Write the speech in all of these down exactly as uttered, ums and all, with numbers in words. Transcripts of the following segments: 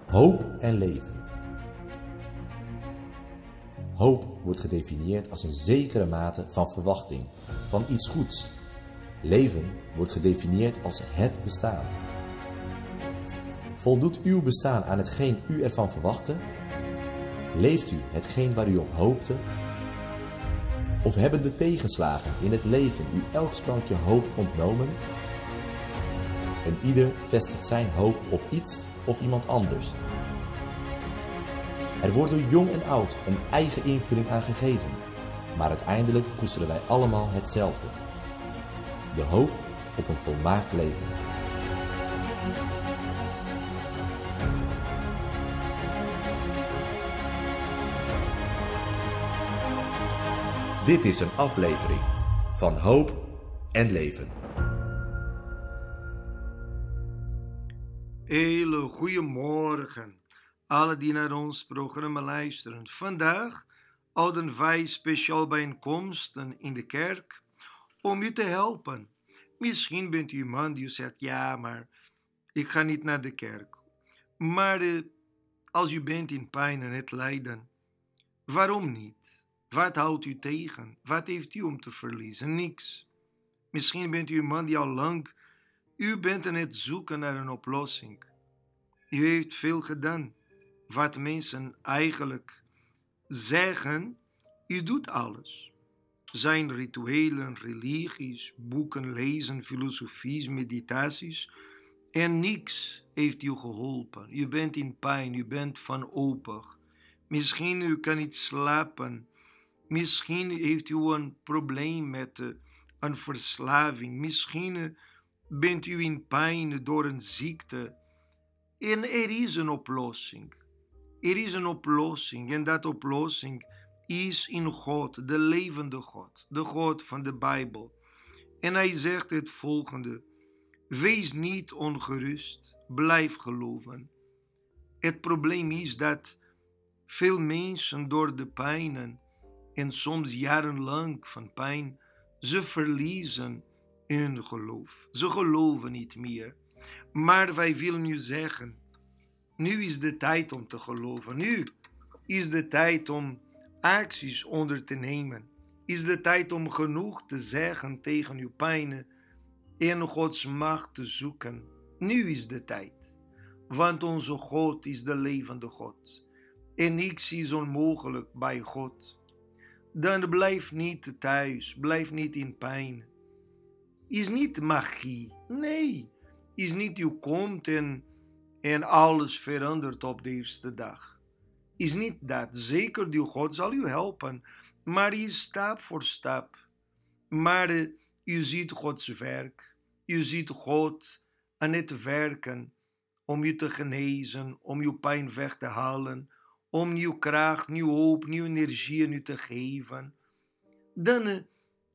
Hoop en leven. Hoop wordt gedefinieerd als een zekere mate van verwachting van iets goeds. Leven wordt gedefinieerd als het bestaan. Voldoet uw bestaan aan hetgeen u ervan verwachtte? Leeft u hetgeen waar u op hoopte? Of hebben de tegenslagen in het leven u elk sprankje hoop ontnomen? En ieder vestigt zijn hoop op iets of iemand anders. Er wordt door jong en oud een eigen invulling aan gegeven, maar uiteindelijk koesteren wij allemaal hetzelfde: de hoop op een volmaakt leven. Dit is een aflevering van Hoop en Leven. Hele goeiemorgen, alle die naar ons programma luisteren. Vandaag houden wij speciaal bijeenkomsten in de kerk om u te helpen. Misschien bent u iemand die zegt, ja, maar ik ga niet naar de kerk. Maar uh, als u bent in pijn en het lijden, waarom niet? Wat houdt u tegen? Wat heeft u om te verliezen? Niks. Misschien bent u een man die al lang, u bent aan het zoeken naar een oplossing. U heeft veel gedaan. Wat mensen eigenlijk zeggen, u doet alles. Zijn rituelen, religies, boeken lezen, filosofies, meditaties. En niks heeft u geholpen. U bent in pijn, u bent wanhopig. Misschien u kan niet slapen. Misschien heeft u een probleem met uh, een verslaving. Misschien uh, bent u in pijn door een ziekte. En er is een oplossing. Er is een oplossing. En dat oplossing is in God, de levende God. De God van de Bijbel. En hij zegt het volgende: wees niet ongerust, blijf geloven. Het probleem is dat veel mensen door de pijnen en soms jarenlang van pijn, ze verliezen hun geloof. Ze geloven niet meer. Maar wij willen nu zeggen, nu is de tijd om te geloven. Nu is de tijd om acties onder te nemen. Is de tijd om genoeg te zeggen tegen uw pijnen en Gods macht te zoeken. Nu is de tijd. Want onze God is de levende God. En niks is onmogelijk bij God. Dan blijf niet thuis, blijf niet in pijn. Is niet magie, nee. Is niet u komt en, en alles verandert op de eerste dag. Is niet dat. Zeker, die God zal u helpen, maar is stap voor stap. Maar uh, u ziet Gods werk. U ziet God aan het werken om u te genezen, om uw pijn weg te halen, om nieuw kracht, nieuw hoop, nieuwe energie aan u te geven. Dan uh,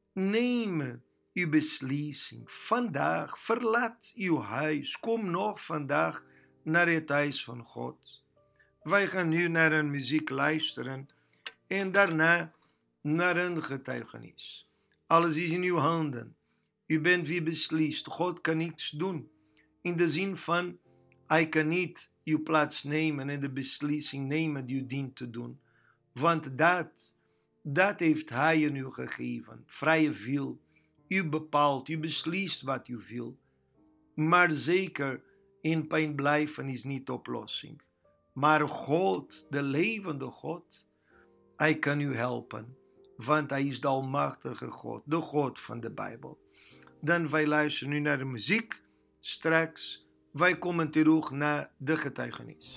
neem uw beslissing. Vandaag verlaat uw huis. Kom nog vandaag naar het huis van God. Wij gaan nu naar een muziek luisteren en daarna naar een getuigenis. Alles is in uw handen. U bent wie beslist. God kan niets doen. In de zin van, hij kan niet uw plaats nemen en de beslissing nemen die u dient te doen. Want dat, dat heeft hij aan u gegeven. Vrije wil. U bepaalt, u beslist wat u wil. Maar zeker, in pijn blijven is niet de oplossing. Maar God, de levende God, hij kan u helpen. Want hij is de almachtige God, de God van de Bijbel. Dan wij luisteren nu naar de muziek. Straks, wij komen terug naar de getuigenis.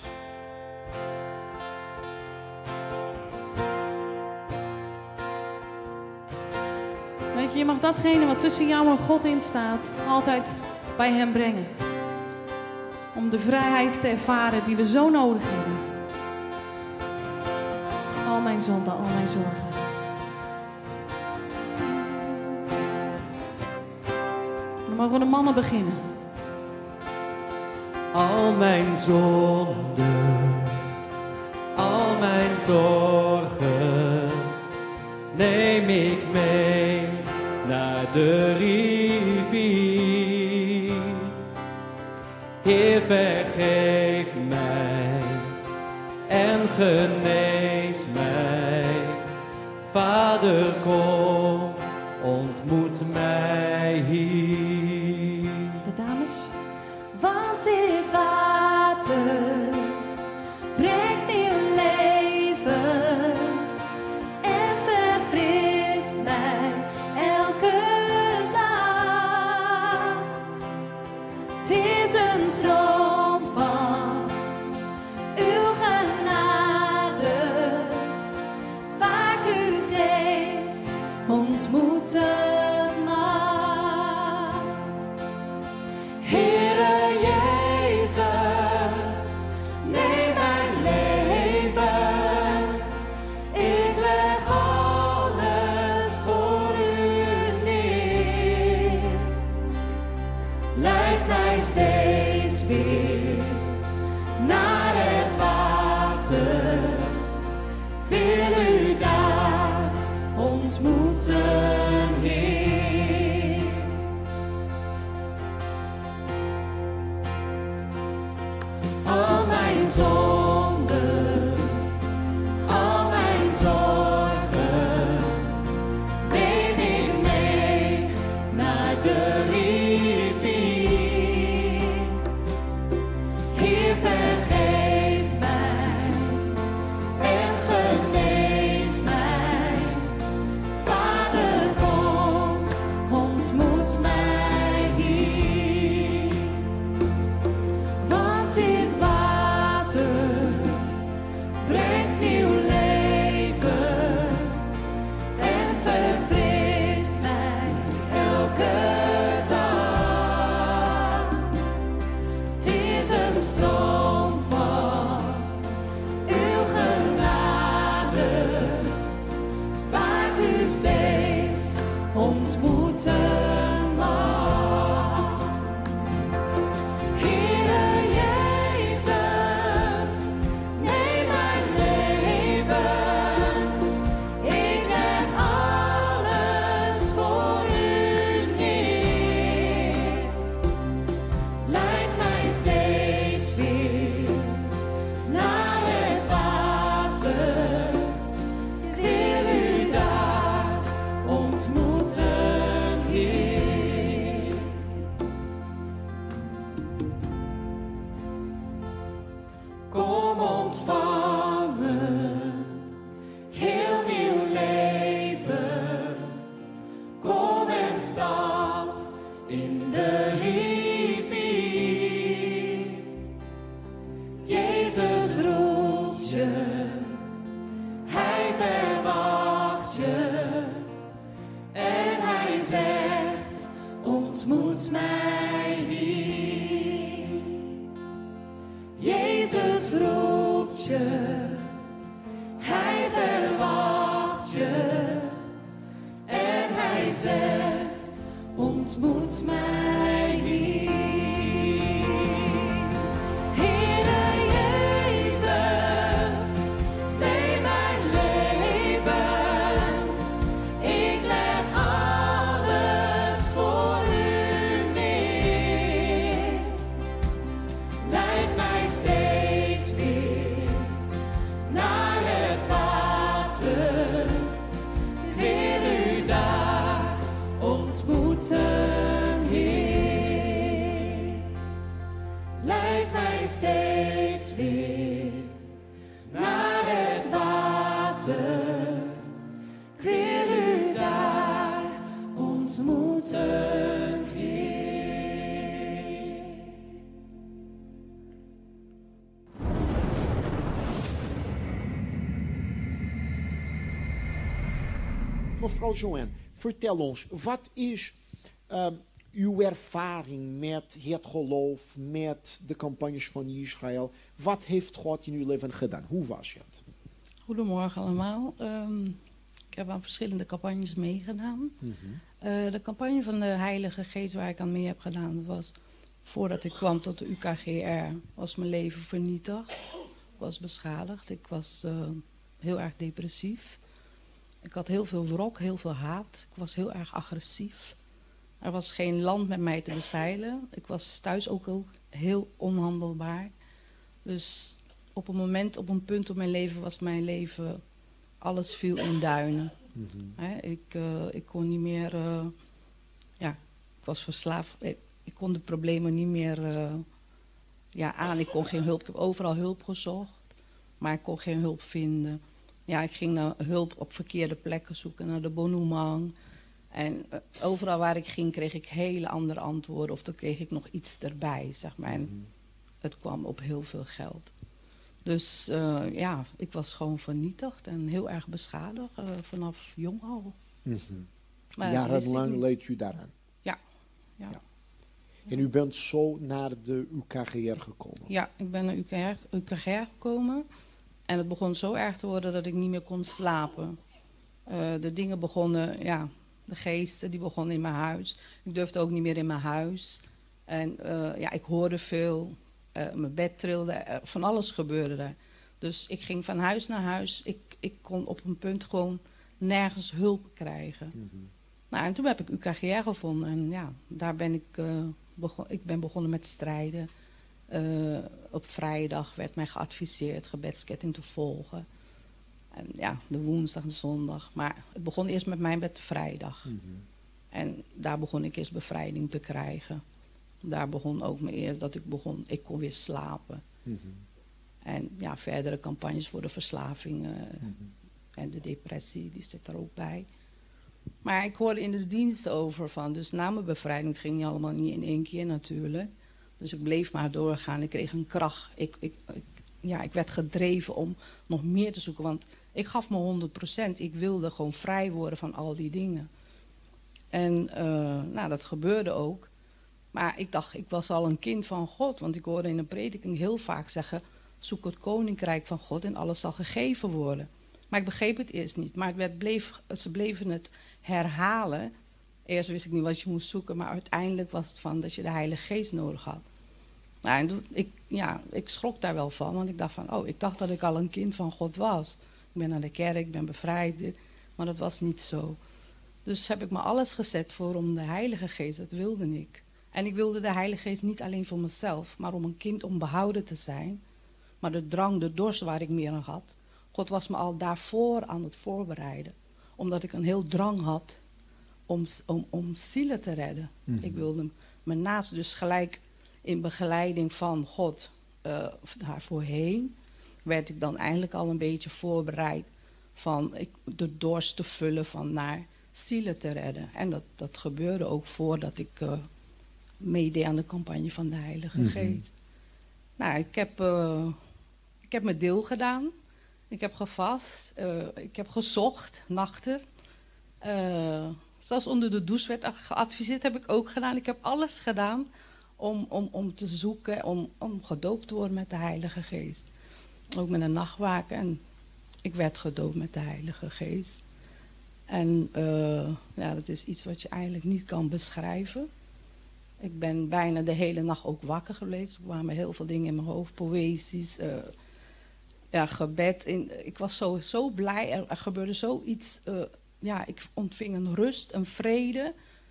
Weet je, je mag datgene wat tussen jou en God in staat, altijd bij hem brengen. Om de vrijheid te ervaren die we zo nodig hebben. Al mijn zonden, al mijn zorgen. Dan mogen de mannen beginnen. Al mijn zonden, al mijn zorgen, neem ik mee naar de rivier. Heer, vergeef mij genees mij. Vader, kom, ontmoet mij hier. De dames. Want dit water brengt nieuw leven en verfrist mij elke dag. Het is een stroom van uw genade, waar ik u steeds ontmoeten mag. Heere Jezus, neem mijn leven. Ik leg alles voor u neer. Leid mij steeds weer naar het water. Wil u daar ontmoeten, Heer. Al mijn zonden, al mijn zorgen, neem ik mee naar de rivier. Heer, vergeef mij en genees mij. Vader, kom, ontmoet mij hier. Want dit water brengt nieuw leven en verfrist mij elke dag. Het is een stroom van uw genade, waar ik u steeds ontmoeten mag. Heere Jezus, neem mijn leven. Ik leg alles voor u neer. Leid mij steeds weer naar het water. Ik wil u daar ontmoeten, Heer. Kom ontvangen, heel nieuw leven. Kom en stap in de rivier. Jezus roept je, hij verwacht je. En hij zegt, ontmoet mij hier. Jezus roept je, hij verwacht je. En hij zegt, ontmoet mij hier. Heere Jezus, neem mijn leven. Ik leg alles voor u neer. Leid mij steeds weer naar het water. Ik wil u daar ontmoeten, Heer. Leid mij steeds weer naar het water. Ik wil u daar ontmoeten, Heer. Mevrouw Joanne, vertel ons, wat is um, uw ervaring met het geloof, met de campagnes van Israël? Wat heeft God in uw leven gedaan? Hoe was het? Goedemorgen allemaal. Um, ik heb aan verschillende campagnes meegedaan. Mm-hmm. Uh, de campagne van de Heilige Geest waar ik aan mee heb gedaan was... voordat ik kwam tot de U K G R, was mijn leven vernietigd. Ik was beschadigd. Ik was uh, heel erg depressief. Ik had heel veel wrok, heel veel haat. Ik was heel erg agressief. Er was geen land met mij te bezeilen. Ik was thuis ook heel onhandelbaar. Dus op een moment, op een punt op mijn leven was mijn leven, alles viel in duinen. Mhm. Hè, ik, uh, ik kon niet meer, uh, ja, ik was verslaafd. Ik, ik kon de problemen niet meer uh, ja, aan. Ik kon geen hulp, ik heb overal hulp gezocht, maar ik kon geen hulp vinden. Ja, ik ging naar hulp op verkeerde plekken zoeken, naar de Bonumang. En uh, overal waar ik ging kreeg ik hele andere antwoorden of dan kreeg ik nog iets erbij, zeg maar. En Mhm. het kwam op heel veel geld. Dus uh, ja, ik was gewoon vernietigd en heel erg beschadigd uh, vanaf jong al. Mhm. Maar dat wist ik Jarenlang niet. leed u daaraan. Ja. Ja. Ja. En u bent zo naar de U K G R gekomen. Ja, ik ben naar U K R, U K G R gekomen. En het begon zo erg te worden dat ik niet meer kon slapen. Uh, de dingen begonnen, ja, de geesten die begonnen in mijn huis. Ik durfde ook niet meer in mijn huis. En uh, ja, ik hoorde veel. Uh, mijn bed trilde, uh, van alles gebeurde er. Dus ik ging van huis naar huis. Ik, ik kon op een punt gewoon nergens hulp krijgen. Mhm. Nou, en toen heb ik U K G R gevonden. En ja, daar ben ik, uh, begon, ik ben begonnen met strijden. Uh, op vrijdag werd mij geadviseerd gebedsketting te volgen. En ja, de woensdag en de zondag. Maar het begon eerst met mij met de vrijdag. Mhm. En daar begon ik eerst bevrijding te krijgen. Daar begon ook me eerst dat ik begon, ik kon weer slapen. Mhm. En ja, verdere campagnes voor de verslaving uh, Mhm. en de depressie, die zit er ook bij. Maar ik hoorde in de dienst over van, dus na mijn bevrijding, het ging niet allemaal niet in één keer natuurlijk. Dus ik bleef maar doorgaan, ik kreeg een kracht. Ik, ik, ik, ja, ik werd gedreven om nog meer te zoeken, want ik gaf me honderd procent. Ik wilde gewoon vrij worden van al die dingen. En uh, nou, dat gebeurde ook. Maar ik dacht, ik was al een kind van God. Want ik hoorde in een prediking heel vaak zeggen, zoek het koninkrijk van God en alles zal gegeven worden. Maar ik begreep het eerst niet. Maar het werd, bleef, ze bleven het herhalen. Eerst wist ik niet wat je moest zoeken, maar uiteindelijk was het van dat je de Heilige Geest nodig had. Nou, en ik, ja, ik schrok daar wel van, want ik dacht van, oh, ik dacht dat ik al een kind van God was. Ik ben naar de kerk, ik ben bevrijd, maar dat was niet zo. Dus heb ik me alles gezet voor om de Heilige Geest, dat wilde ik. En ik wilde de Heilige Geest niet alleen voor mezelf, maar om een kind om behouden te zijn. Maar de drang, de dorst waar ik meer aan had, God was me al daarvoor aan het voorbereiden. Omdat ik een heel drang had om, om, om zielen te redden. Mm-hmm. Ik wilde me naast dus gelijk in begeleiding van God uh, daarvoor heen, werd ik dan eindelijk al een beetje voorbereid van ik, de dorst te vullen van naar zielen te redden. En dat, dat gebeurde ook voordat ik uh, meedeed aan de campagne van de Heilige Mm-hmm. Geest. Nou, ik heb, uh, ik heb mijn deel gedaan. Ik heb gevast. Uh, ik heb gezocht, nachten. Uh, zelfs onder de douche werd geadviseerd, heb ik ook gedaan. Ik heb alles gedaan om, om, om te zoeken, om, om gedoopt te worden met de Heilige Geest. Ook met een nachtwaken. En ik werd gedoopt met de Heilige Geest. En uh, ja, dat is iets wat je eigenlijk niet kan beschrijven. Ik ben bijna de hele nacht ook wakker geweest. Er kwamen heel veel dingen in mijn hoofd, poëzies, uh, ja, gebed. In, ik was zo, zo blij, er, er gebeurde zoiets. Uh, ja, ik ontving een rust, een vrede.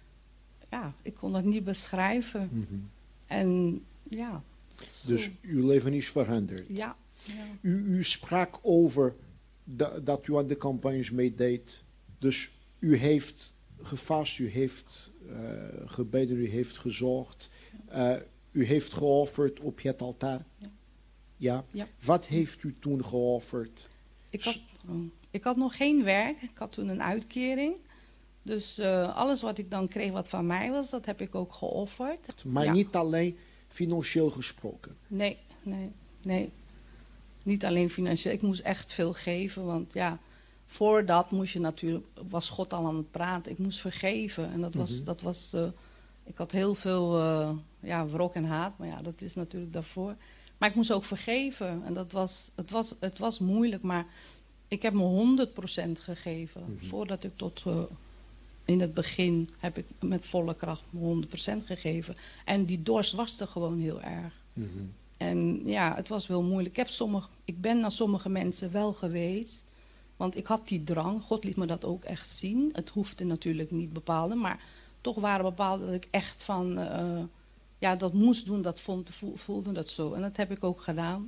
Ja, ik kon dat niet beschrijven. Mm-hmm. En ja. Zo. Dus uw leven is veranderd. Ja. ja. U, u sprak over da, dat u aan de campagnes meedeed. Dus u heeft gevast, u heeft uh, gebeden, u heeft gezorgd. Uh, u heeft geofferd op het altaar. Ja. Ja. Ja. Wat heeft u toen geofferd? Ik had, ik had nog geen werk. Ik had toen een uitkering. Dus uh, alles wat ik dan kreeg wat van mij was, dat heb ik ook geofferd. Maar ja. niet alleen financieel gesproken. Nee, nee, nee. Niet alleen financieel. Ik moest echt veel geven, want ja, voordat moest je natuurlijk, was God al aan het praten. Ik moest vergeven en dat was, Mm-hmm. dat was uh, ik had heel veel uh, ja, wrok en haat, maar ja, dat is natuurlijk daarvoor. Maar ik moest ook vergeven en dat was, het was, het was moeilijk, maar ik heb me honderd procent gegeven. Mm-hmm. Voordat ik tot, uh, in het begin heb ik met volle kracht me honderd procent gegeven. En die dorst was er gewoon heel erg. Mm-hmm. En ja, het was wel moeilijk. Ik, heb sommige, ik ben naar sommige mensen wel geweest. Want ik had die drang. God liet me dat ook echt zien. Het hoefde natuurlijk niet bepaalde. Maar toch waren bepaalde dat ik echt van... Uh, ja, dat moest doen. Dat vond, voelde dat zo. En dat heb ik ook gedaan.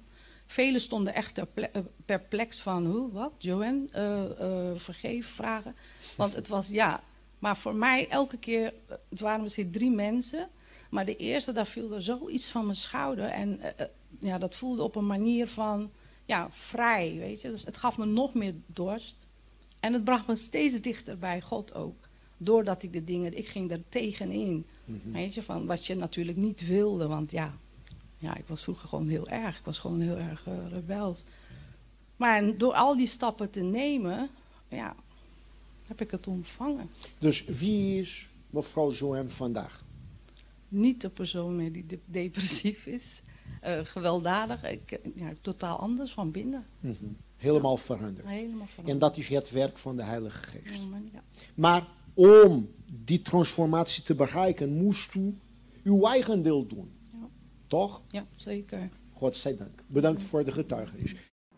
Velen stonden echt perplex van, hoe, wat, Joanne, uh, uh, vergeef, vragen. Want het was, ja, maar voor mij elke keer, het waren misschien drie mensen, maar de eerste, daar viel er zoiets van mijn schouder. En uh, ja, dat voelde op een manier van, ja, vrij, weet je. Dus het gaf me nog meer dorst. En het bracht me steeds dichter bij God ook. Doordat ik de dingen, ik ging er tegenin. Mm-hmm. Weet je, van wat je natuurlijk niet wilde, want ja... Ja, ik was vroeger gewoon heel erg. Ik was gewoon heel erg uh, rebels. Maar door al die stappen te nemen, ja, heb ik het ontvangen. Dus wie is mevrouw Joanne vandaag? Niet de persoon meer die de- depressief is. Uh, gewelddadig. Ik, ja, totaal anders van binnen. Mm-hmm. Helemaal ja. veranderd. Helemaal veranderd. En dat is het werk van de Heilige Geest. Ja, maar, ja. maar om die transformatie te bereiken, moest u uw eigen deel doen. Toch? Ja, zeker. God zij dank. Bedankt voor de getuigenis.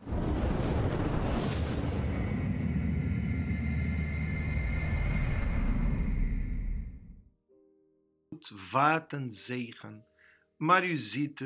Wat een zegen. Maar u ziet,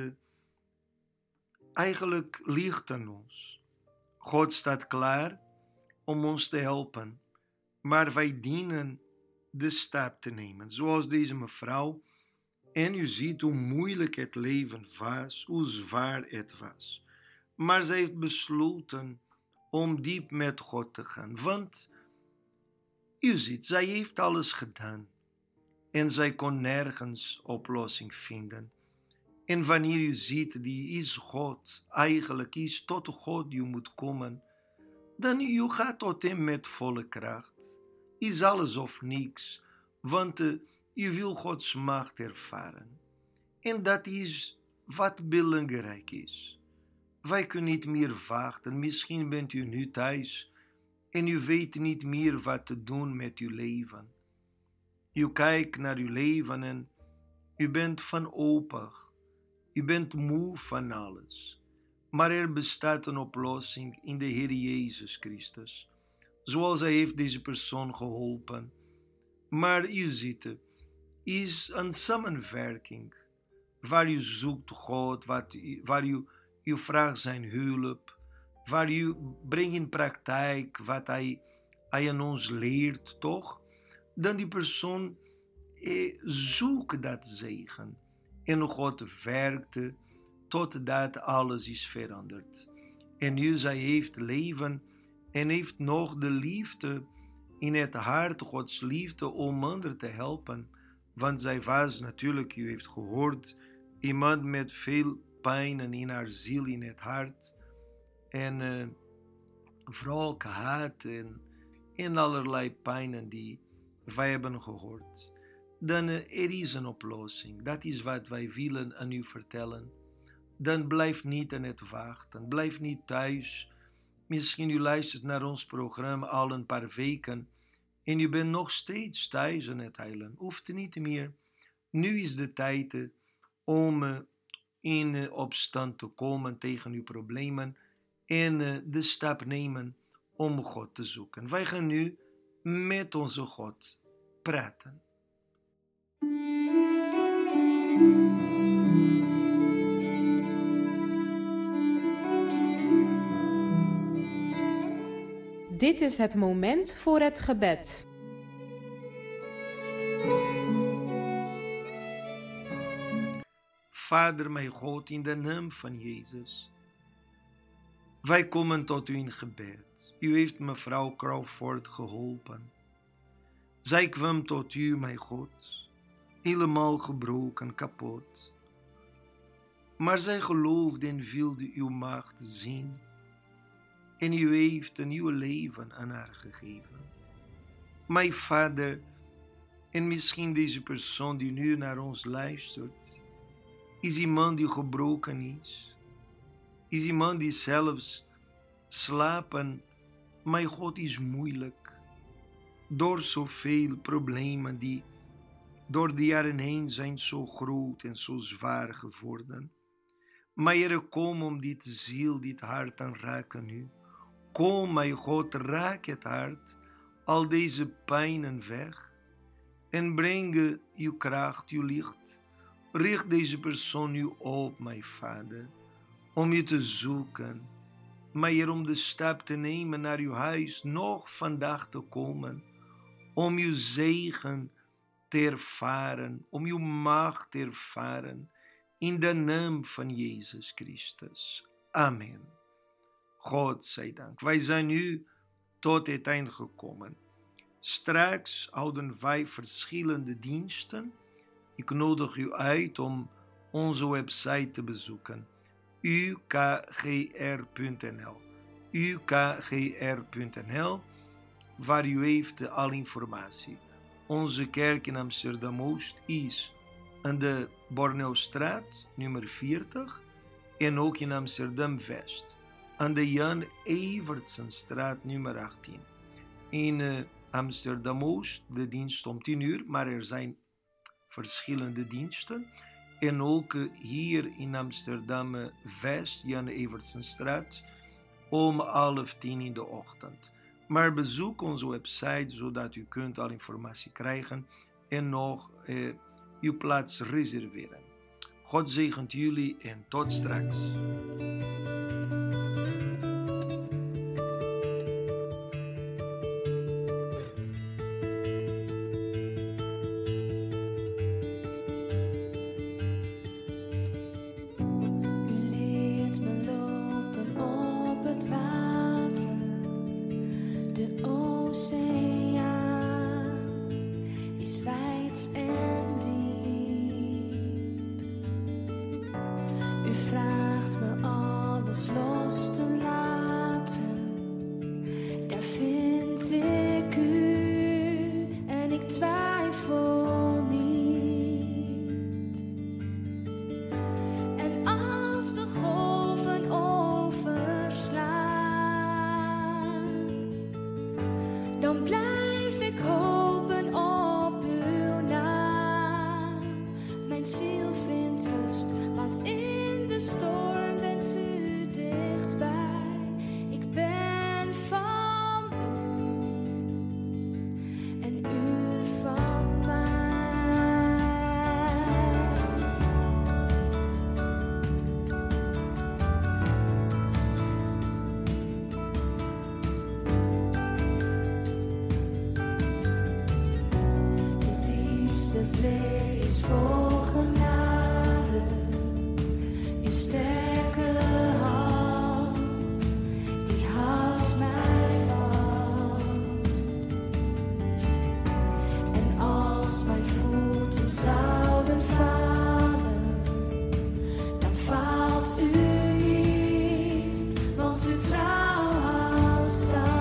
eigenlijk ligt aan ons. God staat klaar om ons te helpen. Maar wij dienen de stap te nemen. Zoals deze mevrouw. En u ziet hoe moeilijk het leven was, hoe zwaar het was. Maar zij heeft besloten om diep met God te gaan. Want u ziet, zij heeft alles gedaan. En zij kon nergens oplossing vinden. En wanneer u ziet, die is God, eigenlijk is tot God u moet komen, dan u gaat tot hem met volle kracht. Is alles of niks, want uh, u wil Gods macht ervaren. En dat is wat belangrijk is. Wij kunnen niet meer wachten. Misschien bent u nu thuis en u weet niet meer wat te doen met uw leven. U kijkt naar uw leven en u bent wanhopig. U bent moe van alles. Maar er bestaat een oplossing in de Heer Jezus Christus. Zoals Hij heeft deze persoon geholpen. Maar u ziet het. Is een samenwerking waar u zoekt God, wat u, waar u, u vraagt zijn hulp, waar u brengt in praktijk wat hij, hij aan ons leert, toch? Dan die persoon eh, zoekt dat zegen en God werkt totdat alles is veranderd. En nu zij heeft leven en heeft nog de liefde in het hart, Gods liefde om anderen te helpen. Want zij was natuurlijk, u heeft gehoord, iemand met veel pijn in haar ziel, in het hart. En uh, vooral haat en, en allerlei pijnen die wij hebben gehoord. Dan uh, er is een oplossing. Dat is wat wij willen aan u vertellen. Dan blijf niet aan het wachten. Blijf niet thuis. Misschien u luistert naar ons programma al een paar weken. En u bent nog steeds thuis aan het huilen. Hoeft niet meer. Nu is de tijd om in opstand te komen tegen uw problemen. En de stap nemen om God te zoeken. Wij gaan nu met onze God praten. Dit is het moment voor het gebed. Vader, mijn God, in de naam van Jezus. Wij komen tot u in gebed. U heeft mevrouw Crawford geholpen. Zij kwam tot u, mijn God, helemaal gebroken, kapot. Maar zij geloofde en wilde uw macht zien. En u heeft een nieuw leven aan haar gegeven. Mijn Vader, en misschien deze persoon die nu naar ons luistert, is iemand die gebroken is. Is iemand die zelfs slapen, mijn God, is moeilijk. Door zoveel problemen die door de jaren heen zijn zo groot en zo zwaar geworden. Maar Heere, kom om dit ziel, dit hart aan raken nu. Kom, mijn God, raak het hart, al deze pijnen weg. En breng uw kracht, uw licht. Richt deze persoon nu op, mijn Vader. om u te zoeken. Maar Heer, om de stap te nemen naar uw huis, nog vandaag te komen. Om uw zegen te ervaren, om uw macht te ervaren. In de naam van Jezus Christus. Amen. God zij dank. Wij zijn nu tot het eind gekomen. Straks houden wij verschillende diensten. Ik nodig u uit om onze website te bezoeken. u k g r punt n l u k g r punt n l, waar u heeft alle informatie. Onze kerk in Amsterdam-Oost is aan de Borneo-straat, nummer veertig, en ook in Amsterdam-West, aan de Jan Evertsenstraat, nummer achttien. In uh, Amsterdam-Oost, de dienst om tien uur, maar er zijn verschillende diensten. En ook uh, hier in Amsterdam-West, Jan Evertsenstraat, om half tien in de ochtend. Maar bezoek onze website, zodat u kunt al informatie krijgen en nog uh, uw plaats reserveren. God zegent jullie en tot straks. De zee is vol genade, uw sterke hand, die houdt mij vast. En als mijn voeten zouden vallen, dan faalt u niet, want uw trouw houdt stand.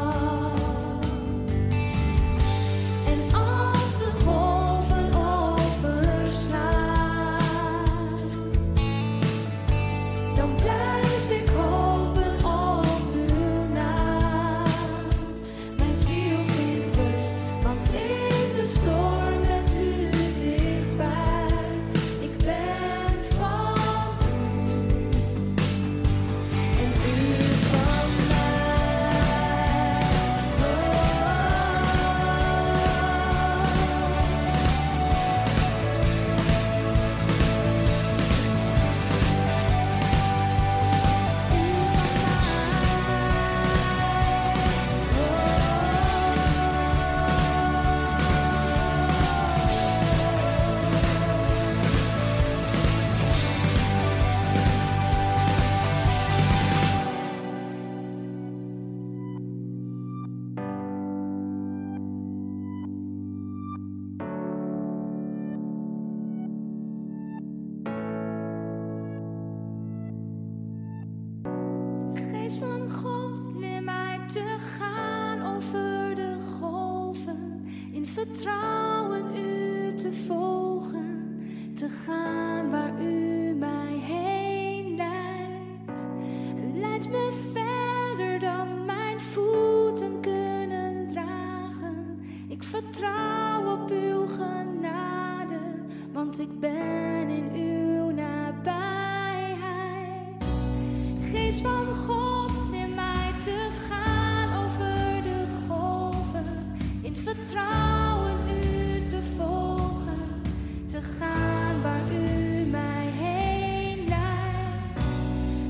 Geest van God, leer mij te gaan over de golven, in vertrouwen u te volgen, te gaan waar u mij heen leidt. Leid me verder dan mijn voeten kunnen dragen. Ik vertrouw op uw genade, want ik ben in uw nabijheid. Geest van God, leer mij te gaan over de golven, in vertrouwen u te volgen, te gaan waar u mij heen leidt.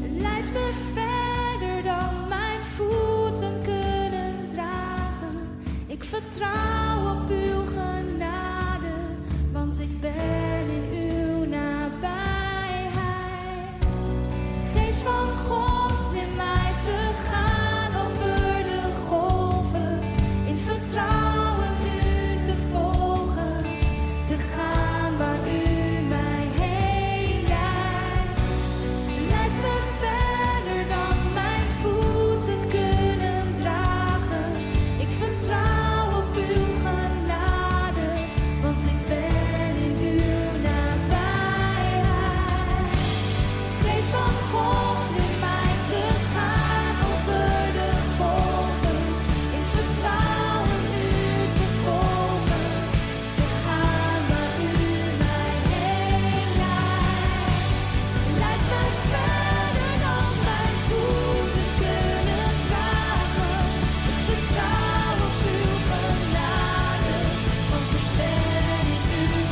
Leid me verder dan mijn voeten kunnen dragen. Ik vertrouw op uw genade, want ik ben in uw nabijheid. Geest van God, neem mij te gaan over de golven, in vertrouwen u te volgen, te gaan waar u mij heen leidt. Leid me verder dan mijn voeten kunnen dragen. Ik vertrouw op uw genade, want ik ben in uw nabijheid. Geest van God, neem mij te gaan over de golven, in vertrouwen u te volgen, te gaan waar u mij heen leidt. Leid me verder dan mijn voeten kunnen dragen. Ik vertrouw op uw genade, want ik ben in uw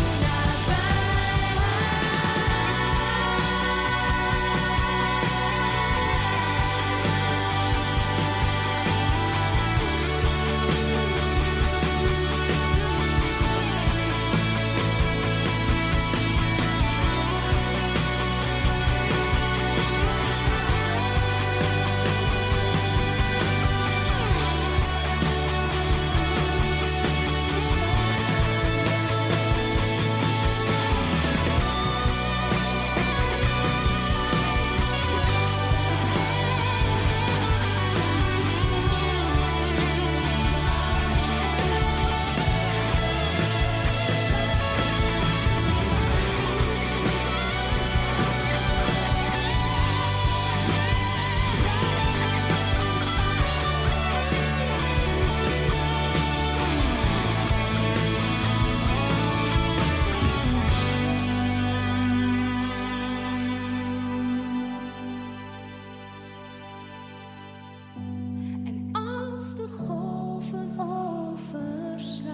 En als de golven overslaan,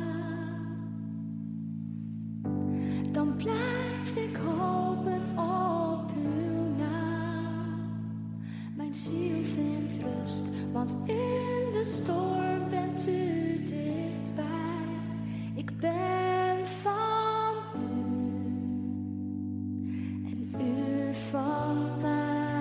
dan blijf ik hopen op uw naam. Mijn ziel vindt rust, want in de storm bent u dichtbij. Ik ben van u en u van mij.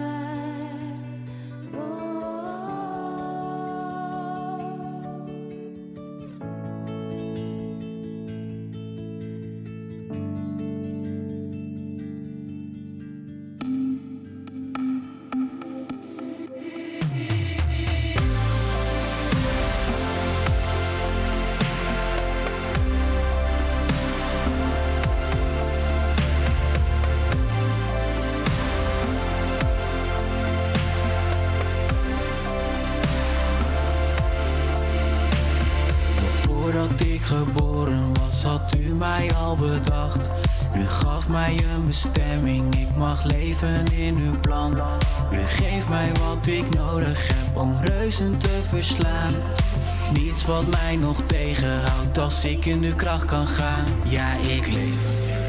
Voordat ik geboren was, had u mij al bedacht. U gaf mij een bestemming, ik mag leven in uw plan. U geeft mij wat ik nodig heb om reuzen te verslaan. Niets wat mij nog tegenhoudt als ik in uw kracht kan gaan. Ja, ik leef.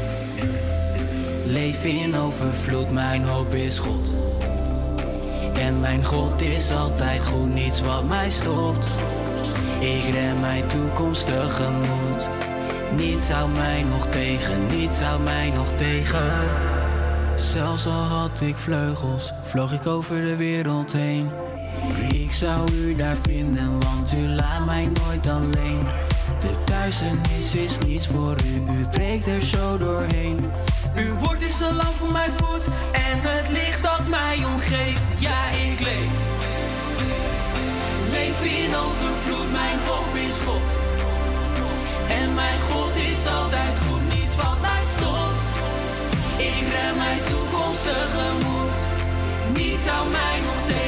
Leef in overvloed, mijn hoop is God. En mijn God is altijd goed, niets wat mij stopt. Ik ren mijn toekomst tegemoet. Niets houdt mij nog tegen, niets houdt mij nog tegen. Zelfs al had ik vleugels, vloog ik over de wereld heen. Ik zou u daar vinden, want u laat mij nooit alleen. De duisternis is niets voor u, u breekt er zo doorheen. Uw woord is een lamp voor mijn voet en het licht dat mij omgeeft. Ja, ik leef. Leef in overvloed, mijn hoop is God. En mijn God is altijd goed, niets wat mij stopt. Ik ren mijn toekomst tegemoet. Niets houdt mij nog tegen.